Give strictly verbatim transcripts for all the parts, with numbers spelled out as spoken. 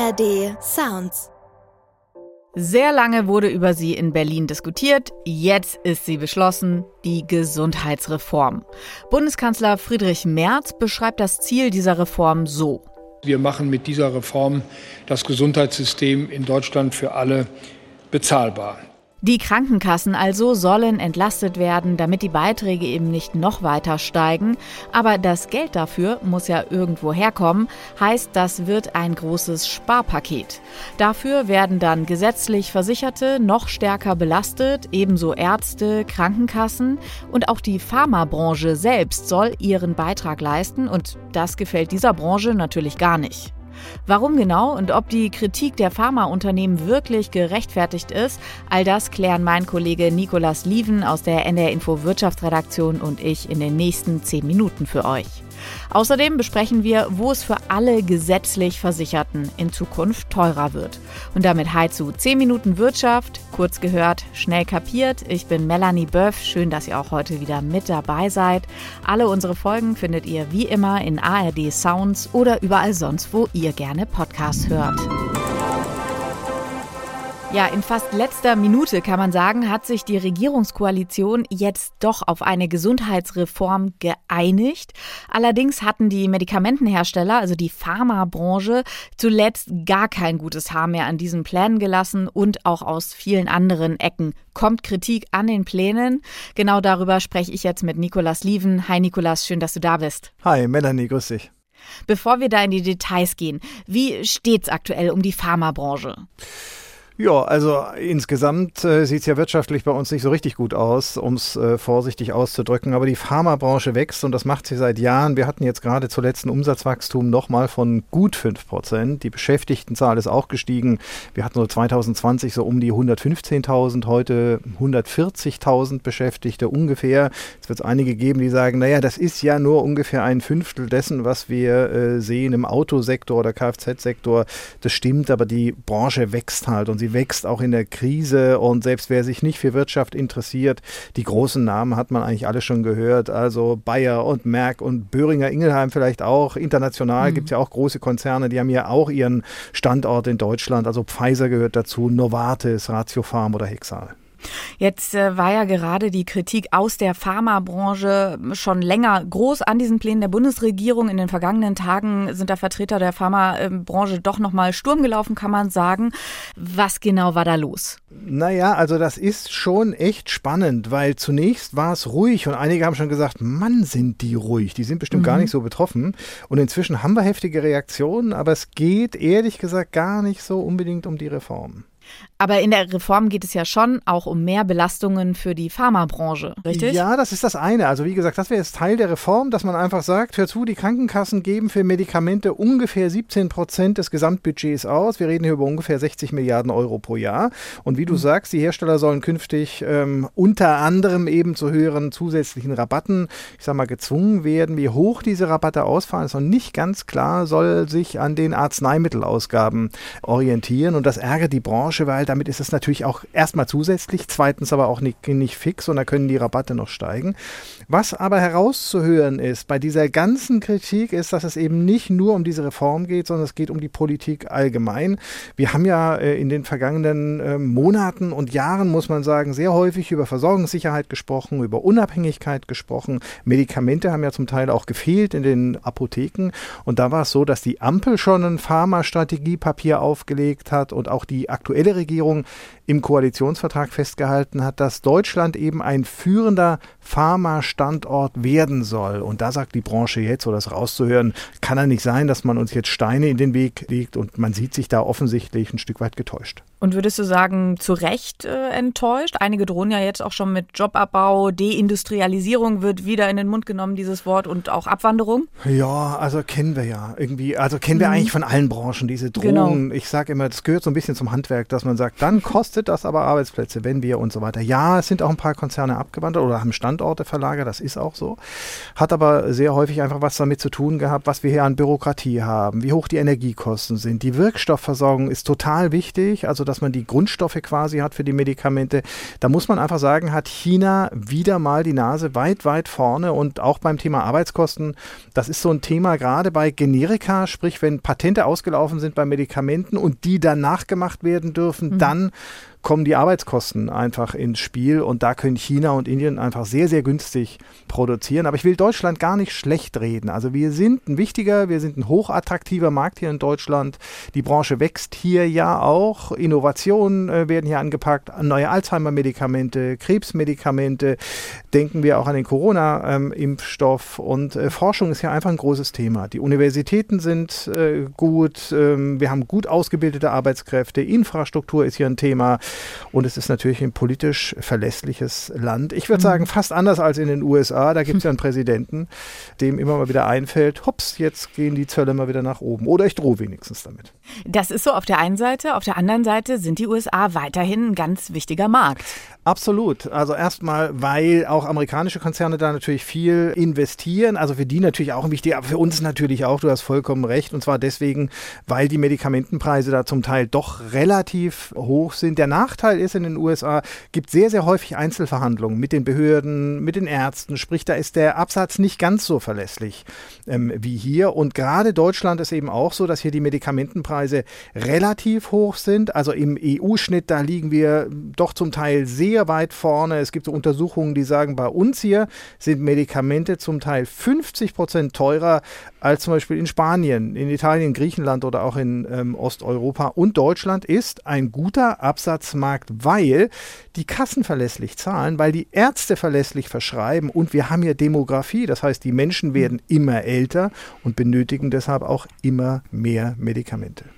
A R D Sounds. Sehr lange wurde über sie in Berlin diskutiert. Jetzt ist sie beschlossen, die Gesundheitsreform. Bundeskanzler Friedrich Merz beschreibt das Ziel dieser Reform so. Wir machen mit dieser Reform das Gesundheitssystem in Deutschland für alle bezahlbar. Die Krankenkassen also sollen entlastet werden, damit die Beiträge eben nicht noch weiter steigen. Aber das Geld dafür muss ja irgendwo herkommen. Heißt, das wird ein großes Sparpaket. Dafür werden dann gesetzlich Versicherte noch stärker belastet, ebenso Ärzte, Krankenkassen. Und auch die Pharmabranche selbst soll ihren Beitrag leisten. Und das gefällt dieser Branche natürlich gar nicht. Warum genau und ob die Kritik der Pharmaunternehmen wirklich gerechtfertigt ist, all das klären mein Kollege Nicolas Lieven aus der N D R Info Wirtschaftsredaktion und ich in den nächsten zehn Minuten für euch. Außerdem besprechen wir, wo es für alle gesetzlich Versicherten in Zukunft teurer wird. Und damit hi zu zehn Minuten Wirtschaft, kurz gehört, schnell kapiert. Ich bin Melanie Böff, schön, dass ihr auch heute wieder mit dabei seid. Alle unsere Folgen findet ihr wie immer in A R D Sounds oder überall sonst, wo ihr gerne Podcasts hört. Ja, in fast letzter Minute kann man sagen, hat sich die Regierungskoalition jetzt doch auf eine Gesundheitsreform geeinigt. Allerdings hatten die Medikamentenhersteller, also die Pharmabranche, zuletzt gar kein gutes Haar mehr an diesen Plänen gelassen und auch aus vielen anderen Ecken kommt Kritik an den Plänen. Genau darüber spreche ich jetzt mit Nicolas Lieven. Hi Nicolas, schön, dass du da bist. Hi Melanie, grüß dich. Bevor wir da in die Details gehen, wie steht's aktuell um die Pharmabranche? Ja, also insgesamt äh, sieht es ja wirtschaftlich bei uns nicht so richtig gut aus, um es äh, vorsichtig auszudrücken. Aber die Pharmabranche wächst und das macht sie seit Jahren. Wir hatten jetzt gerade zuletzt ein Umsatzwachstum nochmal von gut fünf Prozent. Die Beschäftigtenzahl ist auch gestiegen. Wir hatten so zwanzig zwanzig so um die hundertfünfzehntausend, heute hundertvierzigtausend Beschäftigte ungefähr. Es wird einige geben, die sagen, naja, das ist ja nur ungefähr ein Fünftel dessen, was wir äh, sehen im Autosektor oder Kfz-Sektor. Das stimmt, aber die Branche wächst halt und sie wächst auch in der Krise und selbst wer sich nicht für Wirtschaft interessiert, die großen Namen hat man eigentlich alle schon gehört, also Bayer und Merck und Boehringer Ingelheim vielleicht auch, international mhm. gibt es ja auch große Konzerne, die haben ja auch ihren Standort in Deutschland, also Pfizer gehört dazu, Novartis, Ratiopharm oder Hexal. Jetzt äh, war ja gerade die Kritik aus der Pharmabranche schon länger groß an diesen Plänen der Bundesregierung. In den vergangenen Tagen sind da Vertreter der Pharmabranche doch nochmal Sturm gelaufen, kann man sagen. Was genau war da los? Naja, also das ist schon echt spannend, weil zunächst war es ruhig und einige haben schon gesagt, Mann, sind die ruhig. Die sind bestimmt mhm. gar nicht so betroffen. Und inzwischen haben wir heftige Reaktionen, aber es geht ehrlich gesagt gar nicht so unbedingt um die Reform. Aber in der Reform geht es ja schon auch um mehr Belastungen für die Pharmabranche, richtig? Ja, das ist das eine. Also wie gesagt, das wäre jetzt Teil der Reform, dass man einfach sagt, hör zu, die Krankenkassen geben für Medikamente ungefähr siebzehn Prozent des Gesamtbudgets aus. Wir reden hier über ungefähr sechzig Milliarden Euro pro Jahr. Und wie du mhm. sagst, die Hersteller sollen künftig ähm, unter anderem eben zu höheren zusätzlichen Rabatten, ich sag mal, gezwungen werden. Wie hoch diese Rabatte ausfallen, ist noch nicht ganz klar, soll sich an den Arzneimittelausgaben orientieren. Und das ärgert die Branche, weil damit ist es natürlich auch erstmal zusätzlich, zweitens aber auch nicht, nicht fix und da können die Rabatte noch steigen. Was aber herauszuhören ist bei dieser ganzen Kritik ist, dass es eben nicht nur um diese Reform geht, sondern es geht um die Politik allgemein. Wir haben ja äh, in den vergangenen äh, Monaten und Jahren, muss man sagen, sehr häufig über Versorgungssicherheit gesprochen, über Unabhängigkeit gesprochen. Medikamente haben ja zum Teil auch gefehlt in den Apotheken und da war es so, dass die Ampel schon ein Pharmastrategiepapier aufgelegt hat und auch die aktuelle Regierung im Koalitionsvertrag festgehalten hat, dass Deutschland eben ein führender Pharma-Standort werden soll. Und da sagt die Branche jetzt, oder das rauszuhören, kann ja nicht sein, dass man uns jetzt Steine in den Weg legt und man sieht sich da offensichtlich ein Stück weit getäuscht. Und würdest du sagen, zu Recht äh, enttäuscht? Einige drohen ja jetzt auch schon mit Jobabbau, Deindustrialisierung wird wieder in den Mund genommen, dieses Wort, und auch Abwanderung? Ja, also kennen wir ja irgendwie, also kennen wir mhm. eigentlich von allen Branchen diese Drohungen. Genau. Ich sage immer, das gehört so ein bisschen zum Handwerk, dass man sagt, dann kostet das aber Arbeitsplätze, wenn wir und so weiter. Ja, es sind auch ein paar Konzerne abgewandert oder haben Stand Standorte verlagert, das ist auch so. Hat aber sehr häufig einfach was damit zu tun gehabt, was wir hier an Bürokratie haben, wie hoch die Energiekosten sind. Die Wirkstoffversorgung ist total wichtig, also dass man die Grundstoffe quasi hat für die Medikamente. Da muss man einfach sagen, hat China wieder mal die Nase weit, weit vorne und auch beim Thema Arbeitskosten. Das ist so ein Thema gerade bei Generika, sprich wenn Patente ausgelaufen sind bei Medikamenten und die dann nachgemacht werden dürfen, mhm. dann kommen die Arbeitskosten einfach ins Spiel und da können China und Indien einfach sehr, sehr günstig produzieren. Aber ich will Deutschland gar nicht schlecht reden. Also wir sind ein wichtiger, wir sind ein hochattraktiver Markt hier in Deutschland. Die Branche wächst hier ja auch. Innovationen äh, werden hier angepackt, neue Alzheimer-Medikamente, Krebsmedikamente. Denken wir auch an den Corona-Impfstoff ähm, und äh, Forschung ist ja einfach ein großes Thema. Die Universitäten sind äh, gut, äh, wir haben gut ausgebildete Arbeitskräfte, Infrastruktur ist hier ein Thema. Und es ist natürlich ein politisch verlässliches Land. Ich würde sagen, fast anders als in den U S A. Da gibt es ja einen Präsidenten, dem immer mal wieder einfällt, hops, jetzt gehen die Zölle mal wieder nach oben. Oder ich drohe wenigstens damit. Das ist so auf der einen Seite. Auf der anderen Seite sind die U S A weiterhin ein ganz wichtiger Markt. Absolut. Also erstmal, weil auch amerikanische Konzerne da natürlich viel investieren. Also für die natürlich auch wichtig, aber für uns natürlich auch. Du hast vollkommen recht. Und zwar deswegen, weil die Medikamentenpreise da zum Teil doch relativ hoch sind. Der Nachteil ist, in den U S A gibt sehr, sehr häufig Einzelverhandlungen mit den Behörden, mit den Ärzten. Sprich, da ist der Absatz nicht ganz so verlässlich ähm, wie hier. Und gerade Deutschland ist eben auch so, dass hier die Medikamentenpreise relativ hoch sind. Also im E U-Schnitt, da liegen wir doch zum Teil sehr weit vorne. Es gibt so Untersuchungen, die sagen, bei uns hier sind Medikamente zum Teil fünfzig Prozent teurer als zum Beispiel in Spanien, in Italien, Griechenland oder auch in ähm, Osteuropa. Und Deutschland ist ein guter Absatzmarkt, weil die Kassen verlässlich zahlen, weil die Ärzte verlässlich verschreiben und wir haben hier Demografie. Das heißt, die Menschen werden immer älter und benötigen deshalb auch immer mehr Medikamente.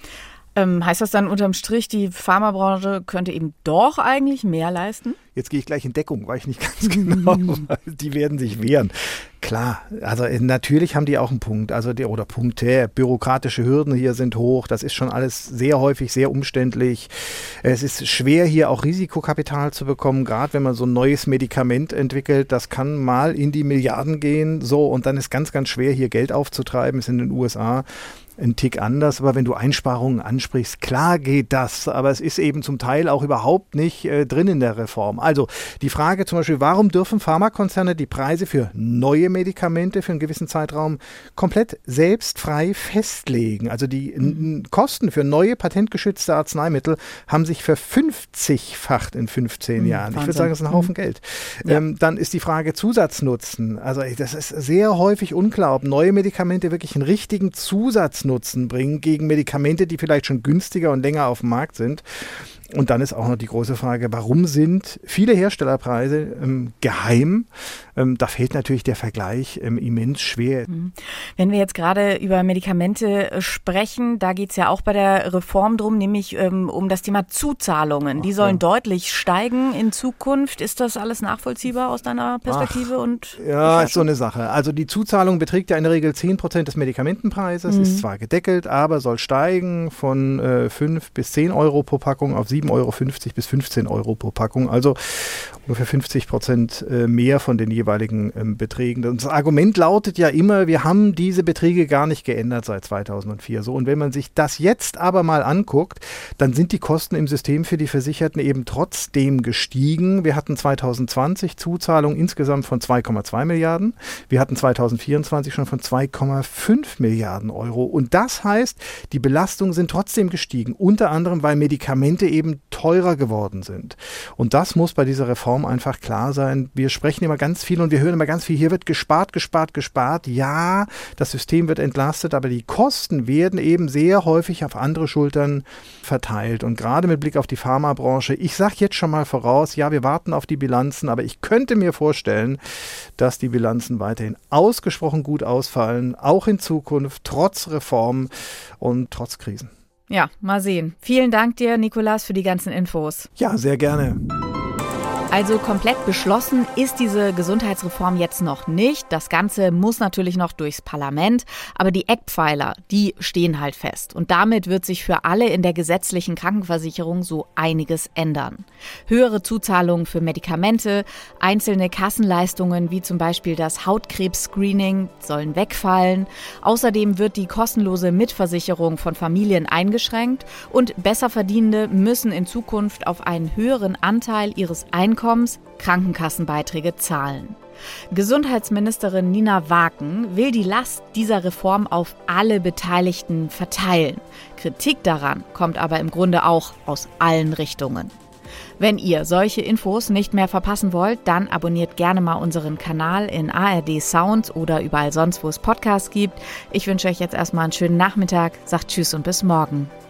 Ähm, heißt das dann unterm Strich, die Pharmabranche könnte eben doch eigentlich mehr leisten? Jetzt gehe ich gleich in Deckung, weil ich nicht ganz genau weiß. Die werden sich wehren. Klar, also natürlich haben die auch einen Punkt, also die, oder Punkte, bürokratische Hürden hier sind hoch, das ist schon alles sehr häufig sehr umständlich. Es ist schwer hier auch Risikokapital zu bekommen, gerade wenn man so ein neues Medikament entwickelt, das kann mal in die Milliarden gehen, so, und dann ist ganz, ganz schwer hier Geld aufzutreiben, ist in den U S A ein Tick anders, aber wenn du Einsparungen ansprichst, klar geht das, aber es ist eben zum Teil auch überhaupt nicht äh, drin in der Reform. Also die Frage zum Beispiel, warum dürfen Pharmakonzerne die Preise für neue Medikamente für einen gewissen Zeitraum komplett selbstfrei festlegen? Also die mhm. n- Kosten für neue patentgeschützte Arzneimittel haben sich verfünfzigfacht in fünfzehn mhm, Jahren. Wahnsinn. Ich würde sagen, das ist ein Haufen mhm. Geld. Ja. Ähm, dann ist die Frage Zusatznutzen. Also das ist sehr häufig unklar, ob neue Medikamente wirklich einen richtigen Zusatznutzen bringen gegen Medikamente, die vielleicht schon günstiger und länger auf dem Markt sind. Und dann ist auch noch die große Frage, warum sind viele Herstellerpreise ähm, geheim? Ähm, da fällt natürlich der Vergleich ähm, immens schwer. Wenn wir jetzt gerade über Medikamente sprechen, da geht es ja auch bei der Reform drum, nämlich ähm, um das Thema Zuzahlungen. Die Ach, sollen ja. deutlich steigen in Zukunft. Ist das alles nachvollziehbar aus deiner Perspektive? Ach, und ja, ist so eine Sache. Also die Zuzahlung beträgt ja in der Regel zehn Prozent des Medikamentenpreises, mhm. ist zwar gedeckelt, aber soll steigen von äh, fünf bis zehn Euro pro Packung auf sieben Euro fünfzig bis fünfzehn Euro pro Packung, also ungefähr fünfzig Prozent mehr von den jeweiligen ähm, Beträgen. Das Argument lautet ja immer, wir haben diese Beträge gar nicht geändert seit zweitausendvier. So, und wenn man sich das jetzt aber mal anguckt, dann sind die Kosten im System für die Versicherten eben trotzdem gestiegen. Wir hatten zweitausendzwanzig Zuzahlungen insgesamt von zwei Komma zwei Milliarden. Wir hatten zweitausendvierundzwanzig schon von zwei Komma fünf Milliarden Euro. Und das heißt, die Belastungen sind trotzdem gestiegen, unter anderem, weil Medikamente eben teurer geworden sind. Und das muss bei dieser Reform einfach klar sein. Wir sprechen immer ganz viel und wir hören immer ganz viel, hier wird gespart, gespart, gespart. Ja, das System wird entlastet, aber die Kosten werden eben sehr häufig auf andere Schultern verteilt. Und gerade mit Blick auf die Pharmabranche, ich sage jetzt schon mal voraus, ja, wir warten auf die Bilanzen, aber ich könnte mir vorstellen, dass die Bilanzen weiterhin ausgesprochen gut ausfallen, auch in Zukunft, trotz Reform und trotz Krisen. Ja, mal sehen. Vielen Dank dir, Nicolas, für die ganzen Infos. Ja, sehr gerne. Also komplett beschlossen ist diese Gesundheitsreform jetzt noch nicht. Das Ganze muss natürlich noch durchs Parlament. Aber die Eckpfeiler, die stehen halt fest. Und damit wird sich für alle in der gesetzlichen Krankenversicherung so einiges ändern. Höhere Zuzahlungen für Medikamente, einzelne Kassenleistungen wie zum Beispiel das Hautkrebs-Screening sollen wegfallen. Außerdem wird die kostenlose Mitversicherung von Familien eingeschränkt. Und Besserverdienende müssen in Zukunft auf einen höheren Anteil ihres Einkommens Krankenkassenbeiträge zahlen. Gesundheitsministerin Nina Waaken will die Last dieser Reform auf alle Beteiligten verteilen. Kritik daran kommt aber im Grunde auch aus allen Richtungen. Wenn ihr solche Infos nicht mehr verpassen wollt, dann abonniert gerne mal unseren Kanal in A R D Sound oder überall sonst, wo es Podcasts gibt. Ich wünsche euch jetzt erstmal einen schönen Nachmittag, sagt Tschüss und bis morgen.